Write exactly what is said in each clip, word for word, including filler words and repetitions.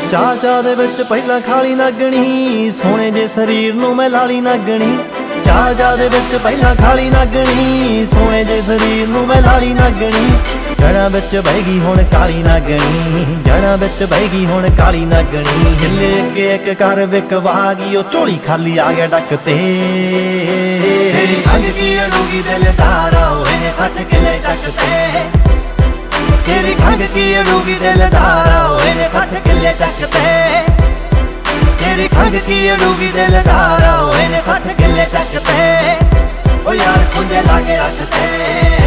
ਚਾਹ ਚਾਹ ਦੇ ਵਿੱਚ ਪਹਿਲਾਂ ਖਾਲੀ ਨਾਗਣੀ, ਸੋਹਣੇ ਜੇ ਸਰੀਰ ਨੂੰ ਮੈਂ ਲਾਲੀ ਨਾਗਣੀ। ਚਾਹ ਚਾਹ ਦੇ ਵਿੱਚ ਪਹਿਲਾਂ ਖਾਲੀ ਨਾਗਣੀ, ਸੋਹਣੇ ਜੇ ਸਰੀਰ ਨੂੰ ਮੈਂ ਲਾਲੀ ਨਾਗਣੀ। ਜੜਾਂ ਵਿੱਚ ਬਹਿ ਗਈ ਹੁਣ ਕਾਲੀ ਨਾਗਣੀ, ਜੜਾਂ ਵਿੱਚ ਬਹਿ ਗਈ ਹੁਣ ਕਾਲੀ ਨਾਗਣੀ। ਹਿੱਲੇ ਅੱਗੇ ਇੱਕ ਕਰ ਵਿਕਵਾ ਗਈ, ਉਹ ਝੋਲੀ ਖਾਲੀ ਆ ਗਿਆ ਡੱਕ ਤੇ। ਤੇਰੀ ਖੰਘ ਕੀ ਅੜੂਗੀ ਦਿਲਦਾਰਾ, ਹੋਏ ਨੇ ਸੱਠ ਕਿੱਲੇ ਚੱਕ ਤੇ। ਤੇਰੀ ਖੰਘ ਕੀ ਅੜੂਗੀ ਦਿਲਦਾਰਾ, ਹੋਏ ਨੇ ਸੱਠ ਕਿੱਲੇ ਚੱਕ ਤੇ। ਤੇਰੀ ਖੰਘ ਕੀ ਅੜੂਗੀ ਦਿਲਦਾਰਾ, ਹੋਏ ਨੇ ਸੱਠ ਕਿੱਲੇ ਚੱਕ ਤੇ। ਉਹ ਯਾਰ ਖੁੰਝੇ ਲਾ ਕੇ ਰੱਖ ਤੇ।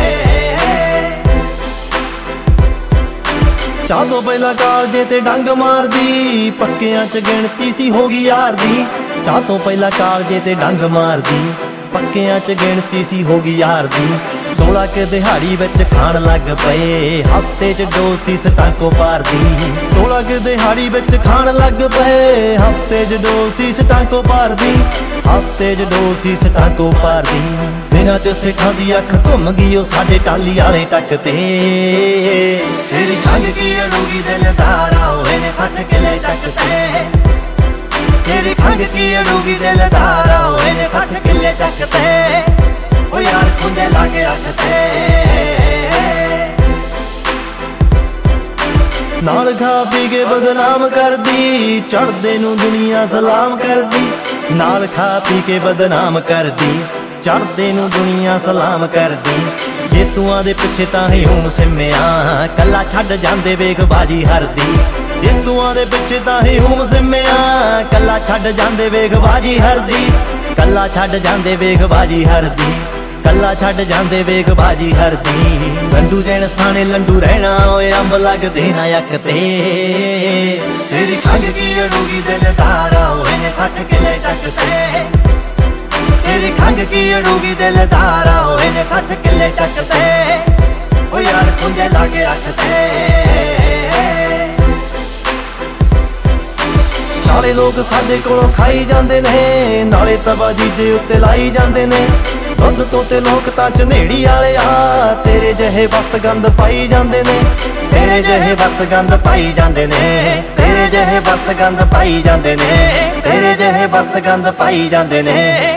ਚਾਹ ਤੋਂ ਪਹਿਲਾਂ ਕਾਲਜੇ ਤੇ ਡੰਗ ਮਾਰਦੀ, ਪੱਕਿਆਂ ਚ ਗਿਣਤੀ ਸੀ ਹੋ ਗਈ ਯਾਰ ਦੀ। ਚਾਹ ਤੋਂ ਪਹਿਲਾਂ ਕਾਲਜੇ ਤੇ ਡੰਗ ਮਾਰਦੀ, ਪੱਕਿਆਂ ਚ ਗਿਣਤੀ ਸੀ ਹੋ ਗਈ ਯਾਰ ਦੀ। ਤੋਲਾ ਕੇ ਦਿਹਾੜੀ ਵਿੱਚ ਖਾਣ ਲੱਗ ਪਏ, ਹਫ਼ਤੇ ਚ ਡੋਸੀ ਸਟਾਂਕੋ ਪਾਰਦੀ। ਤੋਲਾ ਕੇ ਦਿਹਾੜੀ ਵਿੱਚ ਖਾਣ ਲੱਗ ਪਏ, ਹਫ਼ਤੇ ਚ ਡੋਸੀ ਸਟਾਂਕੋ ਪਾਰਦੀ। ਹਫ਼ਤੇ ਚ ਡੋਸੀ ਸਟਾਂਕੋ ਪਾਰਦੀ। ਦਿਨਾਂ ਚ ਸਿੱਠਾਂ ਦੀ ਅੱਖ ਘੁੰਮ ਗਈ, ਉਹ ਸਾਡੇ ਟਾਲੀ ਵਾਲੇ ਟੱਕ ਤੇ। ਤੇਰੀ ਖੰਘ ਕੀ ਅੜੂਗੀ ਦਿਲਦਾਰਾ, ਹੋਏ ਨੇ ਸੱਠ ਕਿੱਲੇ ਚੱਕ ਤੇ। ਤੇਰੀ ਖੰਘ ਕੀ ਅੜੂਗੀ ਦਿਲਦਾਰਾ, ਹੋਏ ਨੇ ਸੱਠ ਕਿੱਲੇ ਚੱਕ ਤੇ। ਉਹ ਯਾਰ ਖੁੰਝੇ ਲਾ ਕੇ ਰੱਖ ਤੇ। ਨਾਲ ਖਾ ਪੀ ਕੇ ਬਦਨਾਮ ਕਰਦੀ, ਚੜ੍ਹਦੇ ਨੂੰ ਦੁਨੀਆ ਸਲਾਮ ਕਰਦੀ। ਨਾਲ ਖਾ ਪੀ ਕੇ ਬਦਨਾਮ ਕਰਦੀ, ਚੜ੍ਹਦੇ ਨੂੰ ਦੁਨੀਆ ਸਲਾਮ ਕਰਦੀ। ਜੇਤੂਆਂ ਦੇ ਪਿੱਛੇ ਤਾਂ ਹੀ ਹੂਮ ਸਿੰਮਿਆ, ਕੱਲਾ ਛੱਡ ਜਾਂਦੇ ਵੇਖ ਬਾਜੀ ਹਰਦੀ। ਜੇਤੂਆਂ ਦੇ ਪਿੱਛੇ ਤਾਂ ਹੀ ਹੂਮ ਸਿੰਮਿਆ, ਕੱਲਾ ਛੱਡ ਜਾਂਦੇ ਵੇਖ ਬਾਜੀ ਹਰਦੀ। ਕੱਲਾ ਛੱਡ ਜਾਂਦੇ ਵੇਖ ਬਾਜੀ ਹਰਦੀ। ਕੱਲਾ ਛੱਡ ਜਾਂਦੇ ਵੇਖ ਬਾਜੀ ਹਰਦੀ। ਲੰਡੂ ਜੈਨ ਸਾਣੇ ਲੰਡੂ ਰਹਿਣਾ, ਓਏ ਅੰਬ ਲੱਗਦੇ ਨਾ ਅੱਖ ਤੇ। ਤੇਰੀ ਖੰਘ ਕੀ ਅੜੂਗੀ ਦਿਲਦਾਰਾ, ਹੋਏ ਨੇ ਸੱਠ ਕਿੱਲੇ ਚੱਕ ਤੇ। ਤੇਰੀ ਖੰਘ ਕੀ ਅੜੂਗੀ ਦਿਲਦਾਰਾ, ਹੋਏ ਨੇ ਸੱਠ ਕਿੱਲੇ ਚੱਕ ਤੇ। ਉਹ ਯਾਰ ਖੁੰਝੇ ਲਾ ਕੇ ਰੱਖ ਤੇ। ਨਾਲੇ ਲੋਕ ਸਾਡੇ ਕੋਲੋਂ ਖਾਈ ਜਾਂਦੇ ਨੇ, ਨਾਲੇ ਤਵਾ ਜੀਜੇ ਉੱਤੇ ਲਾਈ ਜਾਂਦੇ ਨੇ। ਦੁੱਧ ਤੋਂ ਤੇ ਲੋਕ ਤਾਂ ਝਨੇੜੀ ਵਾਲੇ ਆ, ਤੇਰੇ ਜਿਹੇ ਬਸ ਗੰਦ ਪਾਈ ਜਾਂਦੇ ਨੇ। ਤੇਰੇ ਜਿਹੇ ਬਸ ਗੰਦ ਪਾਈ ਜਾਂਦੇ ਨੇ। ਤੇਰੇ ਜਿਹੇ ਬਸ ਗੰਦ ਪਾਈ ਜਾਂਦੇ ਨੇ। ਤੇਰੇ ਜਿਹੇ ਬਸ ਗੰਦ ਪਾਈ ਜਾਂਦੇ ਨੇ।